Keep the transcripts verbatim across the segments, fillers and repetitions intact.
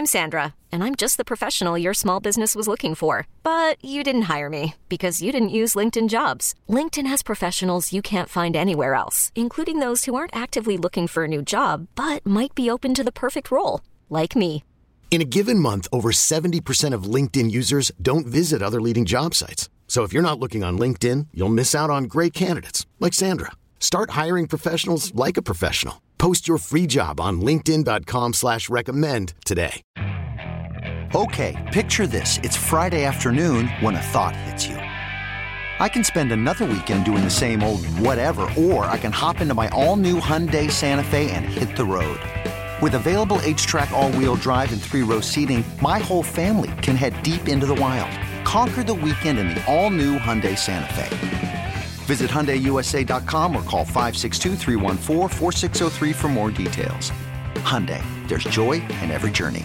I'm Sandra, and I'm just the professional your small business was looking for. But you didn't hire me because you didn't use LinkedIn Jobs. LinkedIn has professionals you can't find anywhere else, including those who aren't actively looking for a new job, but might be open to the perfect role, like me. In a given month, over seventy percent of LinkedIn users don't visit other leading job sites. So if you're not looking on LinkedIn, you'll miss out on great candidates like Sandra. Start hiring professionals like a professional. Post your free job on linkedin dot com slash recommend today. Okay, picture this. It's Friday afternoon when a thought hits you. I can spend another weekend doing the same old whatever, or I can hop into my all-new Hyundai Santa Fe and hit the road. With available H-Track all-wheel drive and three-row seating, my whole family can head deep into the wild. Conquer the weekend in the all-new Hyundai Santa Fe. Visit Hyundai U S A dot com or call five six two, three one four, four six zero three for more details. Hyundai, there's joy in every journey.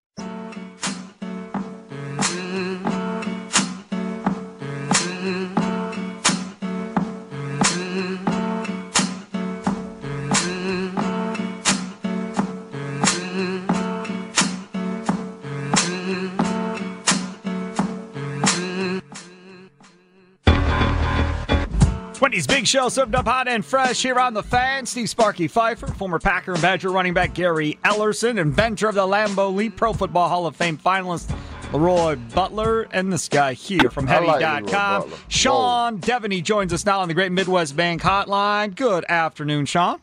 Wendy's Big Show, served up hot and fresh here on The Fan. Steve Sparky Pfeiffer, former Packer and Badger running back Gary Ellerson, inventor of the Lambeau Leap, Pro Football Hall of Fame finalist Leroy Butler, and this guy here from Heavy dot com. Like Sean Devaney joins us now on the Great Midwest Bank Hotline. Good afternoon, Sean.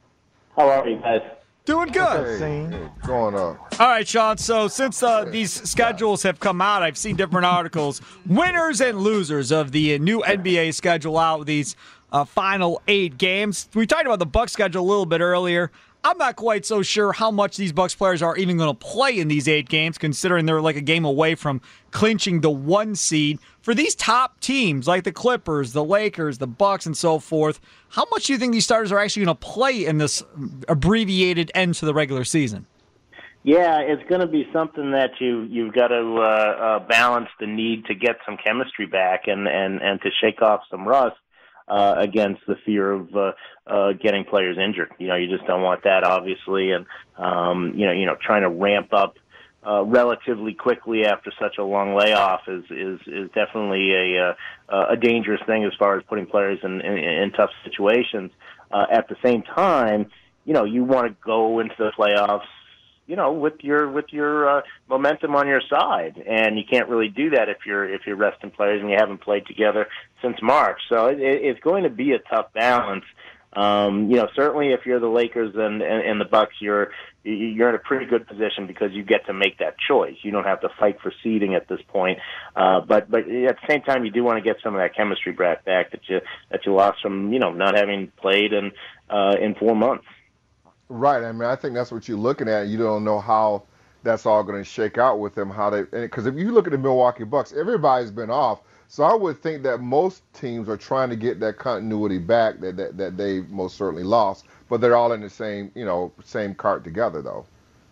How are you guys? Doing good. Hey, going up. All right, Sean. So since uh, these schedules have come out, I've seen different articles. Winners and losers of the new N B A schedule out with these uh, final eight games. We talked about the Bucks schedule a little bit earlier. I'm not quite so sure how much these Bucks players are even going to play in these eight games, considering they're like a game away from clinching the one seed. For these top teams like the Clippers, the Lakers, the Bucks, and so forth, how much do you think these starters are actually going to play in this abbreviated end to the regular season? Yeah, it's going to be something that you you've got to uh, uh, balance the need to get some chemistry back and and and to shake off some rust. Uh, against the fear of uh, uh, getting players injured. You know, you just don't want that, obviously, and um, you know, you know, trying to ramp up uh, relatively quickly after such a long layoff is is, is definitely a uh, a dangerous thing as far as putting players in, in, in tough situations. Uh, at the same time, you know, you want to go into the playoffs, you know, with your with your uh, momentum on your side, and you can't really do that if you're if you're resting players and you haven't played together since March. So it, it's going to be a tough balance. Um, you know, certainly if you're the Lakers and, and, and the Bucks, you're you're in a pretty good position because you get to make that choice. You don't have to fight for seeding at this point. Uh, but but at the same time, you do want to get some of that chemistry back that you that you lost from you know not having played in uh, in four months. Right. I mean, I think that's what you're looking at. You don't know how that's all going to shake out with them. How they because if you look at the Milwaukee Bucks, everybody's been off. So I would think that most teams are trying to get that continuity back that, that, that they most certainly lost, but they're all in the same, you know, same cart together, though.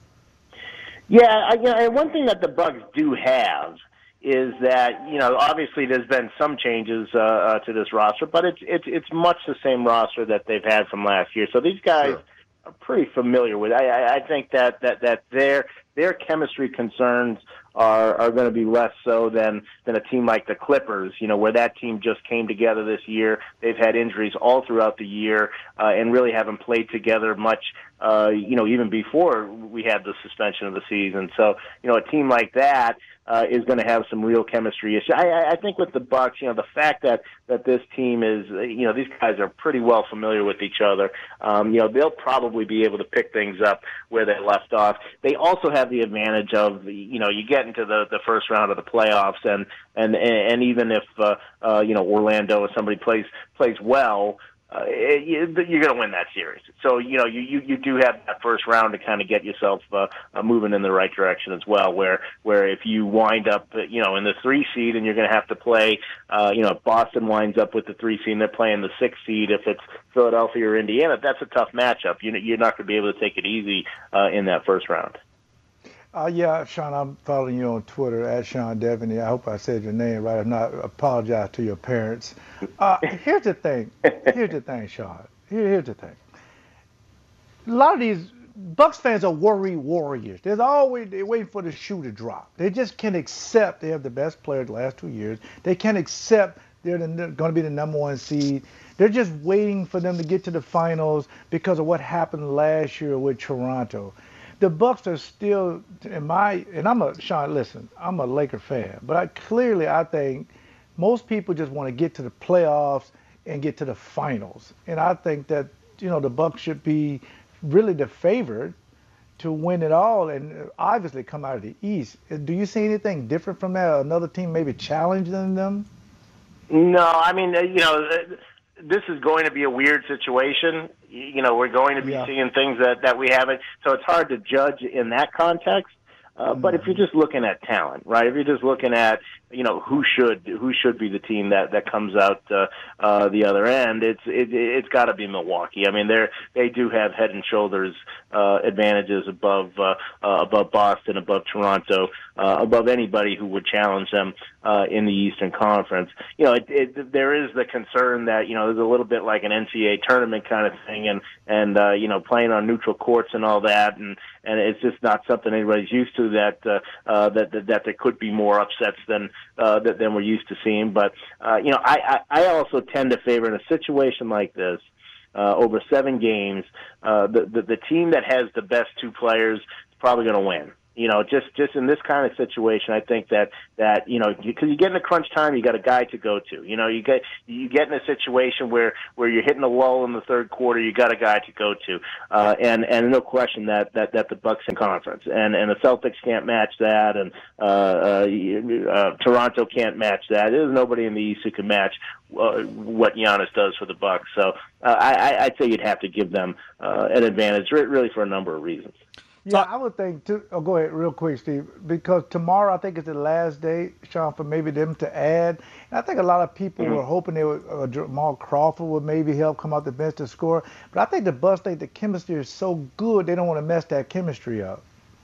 Yeah, I, you know, and one thing that the Bucks do have is that, you know, obviously there's been some changes uh, uh, to this roster, but it's it's it's much the same roster that they've had from last year. So these guys sure. are pretty familiar with it. I, I think that, that, that their their chemistry concerns are, are going to be less so than, than a team like the Clippers, you know, where that team just came together this year. They've had injuries all throughout the year uh, and really haven't played together much, uh, you know, even before we had the suspension of the season. So, you know, a team like that uh, is going to have some real chemistry issues. I, I think with the Bucks, you know, the fact that, that this team is, you know, these guys are pretty well familiar with each other. Um, you know, they'll probably be able to pick things up where they left off. They also have the advantage of, you know, you get into the, the first round of the playoffs, and and and even if uh, uh, you know Orlando or somebody plays plays well, uh, you're going to win that series. So you know you, you, you do have that first round to kind of get yourself uh, uh, moving in the right direction as well. Where where if you wind up uh, you know in the three seed and you're going to have to play, uh, you know if Boston winds up with the three seed and they're playing the six seed, if it's Philadelphia or Indiana, that's a tough matchup. You you're not going to be able to take it easy uh, in that first round. Uh, yeah, Sean, I'm following you on Twitter, at Sean Devaney. I hope I said your name right. If not, apologize to your parents. Uh, here's the thing. Here's the thing, Sean. Here, here's the thing. A lot of these Bucks fans are worry warriors. There's always they're waiting for the shoe to drop. They just can't accept they have the best player the last two years. They can't accept they're the, going to be the number one seed. They're just waiting for them to get to the finals because of what happened last year with Toronto. The Bucks are still, in my, and I'm a Sean. Listen, I'm a Laker fan, but I clearly I think most people just want to get to the playoffs and get to the finals, and I think that you know the Bucks should be really the favorite to win it all and obviously come out of the East. Do you see anything different from that? Another team maybe challenging them? No, I mean, you know, this is going to be a weird situation. You know, we're going to be yeah. seeing things that, that we haven't, so it's hard to judge in that context. Uh, but if you're just looking at talent, right? If you're just looking at, you know, who should who should be the team that, that comes out uh, uh, the other end, it's it, it's got to be Milwaukee. I mean, they they do have head and shoulders uh, advantages above uh, uh, above Boston, above Toronto, uh, above anybody who would challenge them uh, in the Eastern Conference. You know, it, it, there is the concern that you know there's a little bit like an N C double A tournament kind of thing, and and uh, you know playing on neutral courts and all that, and and it's just not something anybody's used to. That uh, uh, that, that that there could be more upsets than uh, that, than we're used to seeing. But uh, you know, I, I, I also tend to favor in a situation like this uh, over seven games. Uh, the, the the team that has the best two players is probably going to win. You know, just, just in this kind of situation, I think that, that you know, because you get in a crunch time, you got a guy to go to. You know, you get you get in a situation where, where you're hitting a lull in the third quarter, you got a guy to go to, uh, and and no question that, that, that the Bucks in conference and and the Celtics can't match that, and uh, uh, uh, Toronto can't match that. There's nobody in the East who can match uh, what Giannis does for the Bucks. So uh, I, I'd say you'd have to give them uh, an advantage, really for a number of reasons. Yeah, I would think, too. Oh, go ahead real quick, Steve, because tomorrow I think is the last day, Sean, for maybe them to add. And I think a lot of people mm-hmm. were hoping they would, uh, Jamal Crawford would maybe help come off the bench to score. But I think the Bucks think the chemistry is so good, they don't want to mess that chemistry up.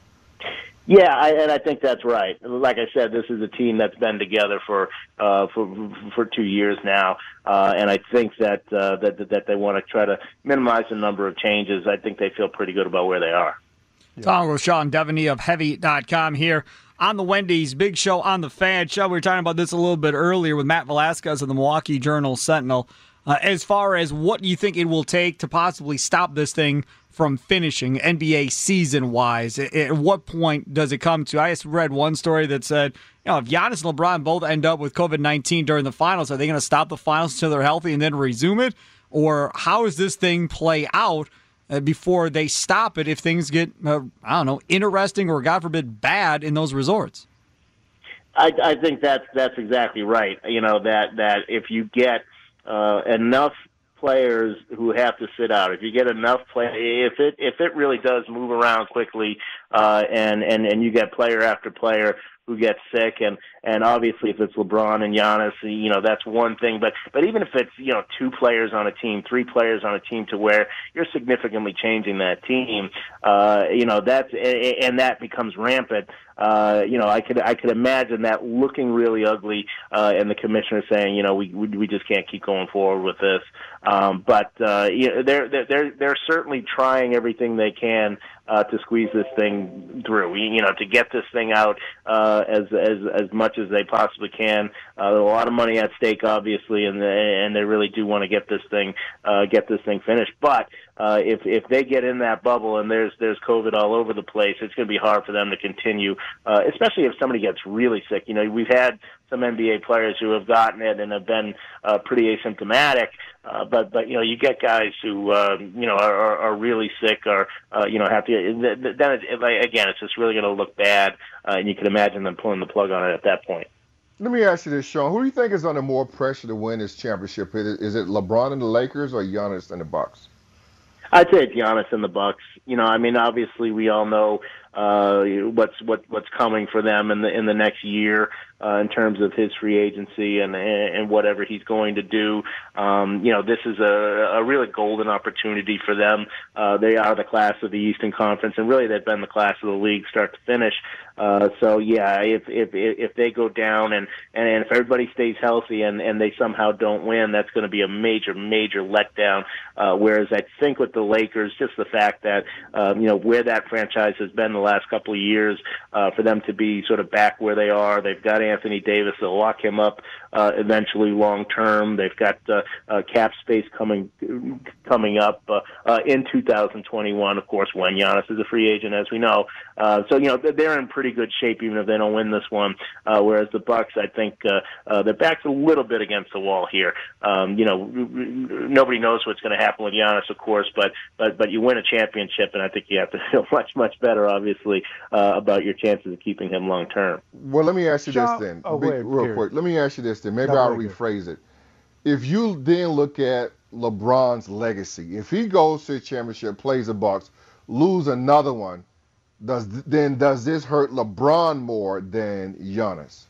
Yeah, I, and I think that's right. Like I said, this is a team that's been together for uh, for for two years now, uh, and I think that uh, that that they want to try to minimize the number of changes. I think they feel pretty good about where they are. Yeah. Talking with Sean Deveney of Heavy dot com here on the Wendy's Big Show on the Fan Show. We were talking about this a little bit earlier with Matt Velasquez of the Milwaukee Journal-Sentinel. Uh, as far as what you think it will take to possibly stop this thing from finishing N B A season-wise, at, at what point does it come to? I just read one story that said, you know, if Giannis and LeBron both end up with covid nineteen during the finals, are they going to stop the finals until they're healthy and then resume it? Or how does this thing play out Uh, before they stop it if things get, uh, I don't know, interesting or, God forbid, bad in those resorts? I, I think that's that's exactly right. You know, that, that if you get uh, enough players who have to sit out, if you get enough play, if it if it really does move around quickly, uh, and, and, and you get player after player who gets sick, and, and obviously if it's LeBron and Giannis, you know, that's one thing. But but even if it's, you know, two players on a team, three players on a team to where you're significantly changing that team, uh, you know, that's and that becomes rampant. Uh, you know, I could I could imagine that looking really ugly, uh, and the commissioner saying, you know, we we, we just can't keep going forward with this. Um, but uh, you know, they're they're they're certainly trying everything they can uh, to squeeze this thing through. You know, to get this thing out uh, as as as much as they possibly can. Uh, there's a lot of money at stake, obviously, and they, and they really do want to get this thing uh, get this thing finished. But uh, if if they get in that bubble and there's there's COVID all over the place, it's going to be hard for them to continue. Uh, especially if somebody gets really sick. You know, we've had some N B A players who have gotten it and have been uh, pretty asymptomatic. Uh, but, but, you know, you get guys who, uh, you know, are, are, are really sick or, uh, you know, have to, then, it, it, like, again, it's just really going to look bad. Uh, and you can imagine them pulling the plug on it at that point. Let me ask you this, Sean. Who do you think is under more pressure to win this championship? Is it LeBron and the Lakers or Giannis and the Bucks? I'd say it's Giannis and the Bucks. You know, I mean, obviously we all know uh, what's what what's coming for them in the in the next year uh, in terms of his free agency and and whatever he's going to do. Um, you know, this is a, a really golden opportunity for them. Uh, they are the class of the Eastern Conference, and really they've been the class of the league start to finish. Uh, so yeah, if if if they go down and, and if everybody stays healthy and, and they somehow don't win, that's going to be a major major letdown. Uh, whereas I think with the Lakers, just the fact that um, you know where that franchise has been the last couple of years, uh, for them to be sort of back where they are, they've got Anthony Davis. They'll lock him up uh, eventually long term. They've got uh, uh, cap space coming coming up uh, uh, in two thousand twenty-one. Of course, when Giannis is a free agent, as we know. Uh, so you know they're in pretty good shape even if they don't win this one. Uh, whereas the Bucks, I think uh, uh, their back's a little bit against the wall here. Um, you know, nobody knows what's going to happen with Giannis, of course, but but but you win a championship, and I think you have to feel much much better, obviously, uh, about your chances of keeping him long term. Well, let me ask you Sean, this then, oh, Big, wait, real here. quick. Let me ask you this then. Maybe No, I'll wait, rephrase it. If you then look at LeBron's legacy, if he goes to a championship, plays the Bucks, lose another one, does then does this hurt LeBron more than Giannis?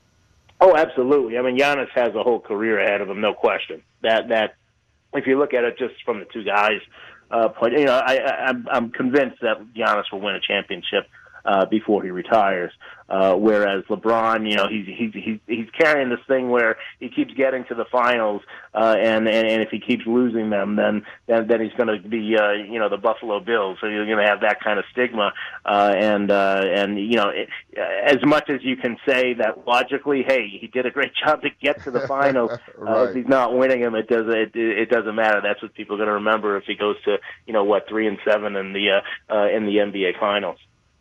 Oh, absolutely. I mean, Giannis has a whole career ahead of him, no question. That that if you look at it just from the two guys' uh, point, you know, I, I I'm I'm convinced that Giannis will win a championship uh, before he retires. Uh, whereas LeBron, you know, he's he's he's he's carrying this thing where he keeps getting to the finals, uh, and, and and if he keeps losing them, then then, then he's going to be uh, you know the Buffalo Bills. So you're going to have that kind of stigma, uh, and uh, and you know, it, as much as you can say that logically, hey, he did a great job to get to the finals. Right. uh, if he's not winning them, it doesn't it, it doesn't matter. That's what people are going to remember if he goes to you know what three and seven in the uh, uh, in the N B A finals.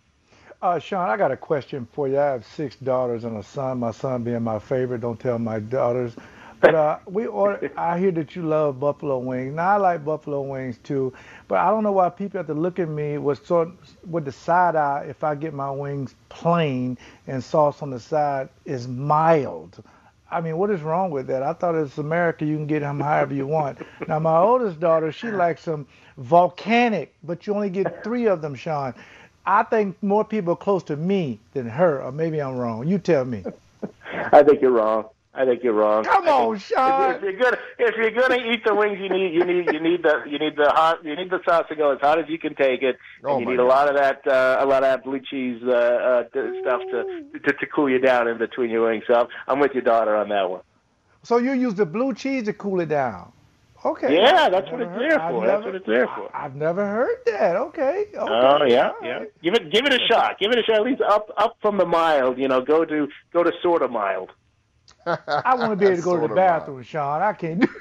Uh, Sean, I got a question for you. I have six daughters and a son. My son being my favorite. Don't tell my daughters. But uh, we order, I hear that you love buffalo wings. Now I like buffalo wings too, but I don't know why people have to look at me with sort with the side eye if I get my wings plain and sauce on the side is mild. I mean, what is wrong with that? I thought it's America. You can get them however you want. Now my oldest daughter, she likes them volcanic, but you only get three of them, Sean. I think more people are close to me than her, or maybe I'm wrong. You tell me. I think you're wrong. I think you're wrong. Come on, Sean. If you're gonna if you're gonna eat the wings, you need you need you need the you need the hot you need the sauce to go as hot as you can take it. And Oh you my need God. a lot of that uh, a lot of that blue cheese uh, uh, stuff to, to to cool you down in between your wings. So I'm, I'm with your daughter on that one. So you use the blue cheese to cool it down. Okay. Yeah, that's what Never it's heard- there I've for. never- That's what it's there for. I've never heard that. Okay. okay. Oh yeah, All yeah. right. Give it give it a shot. Give it a shot. At least up up from the mild. You know, go to go to sort of mild. I want to be able to go to Sort the of bathroom, Sean. I can't do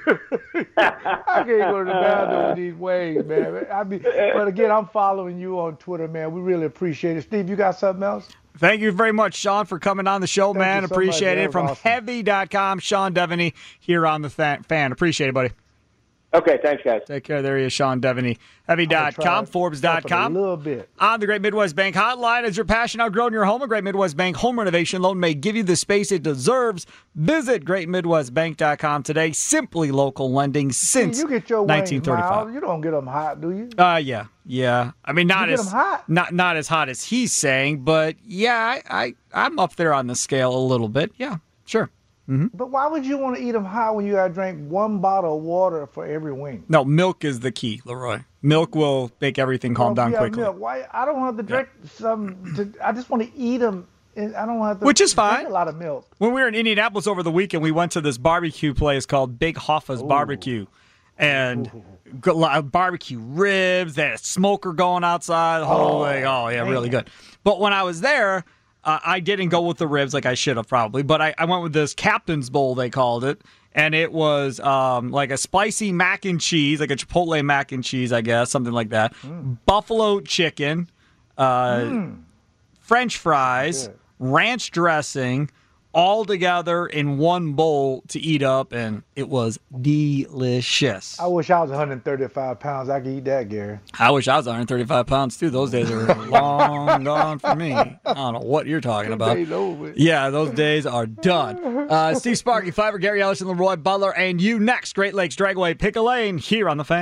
I can't go to the bathroom with these wings, man. I be, but again, I'm following you on Twitter, man. We really appreciate it. Steve, you got something else? Thank you very much, Sean, for coming on the show, Thank man. you so Appreciate much. That it. was From awesome. heavy dot com, Sean Devaney here on the fa- fan. Appreciate it, buddy. Okay, thanks, guys. Take care. There he is, Sean Devaney. heavy dot com, Forbes dot A com. little bit. On the Great Midwest Bank Hotline, as your passion outgrown your home, a Great Midwest Bank home renovation loan may give you the space it deserves. Visit great midwest bank dot com today. Simply local lending since you get your nineteen wings thirty-five. mild. You don't get them hot, do you? Uh, yeah, yeah. I mean, not You get as 'em hot? not not as hot as he's saying, but yeah, I, I I'm up there on the scale a little bit. Yeah, sure. But why would you want to eat them hot when you got to drink one bottle of water for every wing? No, milk is the key, Leroy. Milk will make everything calm Well, down yeah, quickly. milk. Why? I don't have to drink some. To, I just want to eat them. And I don't have to. Which is drink fine. A lot of milk. When we were in Indianapolis over the weekend, we went to this barbecue place called Big Hoffa's Barbecue. And g- lo- barbecue ribs, they had a smoker going outside, the whole thing. Oh, yeah, really good. But when I was there, uh, I didn't go with the ribs like I should have probably, but I, I went with this Captain's Bowl, they called it. And it was um, like a spicy mac and cheese, like a Chipotle mac and cheese, I guess, something like that. Mm. Buffalo chicken, uh, Mm. French fries, Good. ranch dressing, all together in one bowl to eat up, and it was delicious. I wish I was one hundred thirty-five pounds. I could eat that, Gary. I wish I was one hundred thirty-five pounds, too. Those days are long gone for me. I don't know what you're talking about. Days over. Yeah, those days are done. Uh, Steve Sparky, Fiver, Gary Ellis, and Leroy Butler, and you next. Great Lakes Dragway, pick a lane here on The Fan.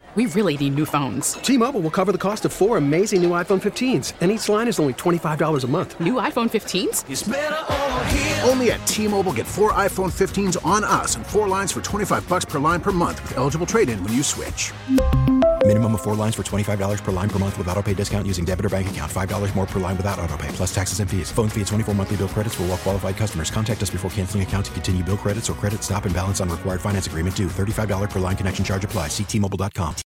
We really need new phones. T-Mobile will cover the cost of four amazing new iPhone fifteens, and each line is only twenty-five dollars a month. New iPhone fifteens? It's better over here. Only at T-Mobile, get four iPhone fifteens on us and four lines for twenty-five dollars per line per month with eligible trade-in when you switch. Minimum of four lines for twenty-five dollars per line per month with autopay discount using debit or bank account. five dollars more per line without autopay, plus taxes and fees. Phone fee at twenty-four monthly bill credits for well-qualified customers. Contact us before canceling account to continue bill credits or credit stop and balance on required finance agreement due. thirty-five dollars per line connection charge applies. See T Mobile dot com.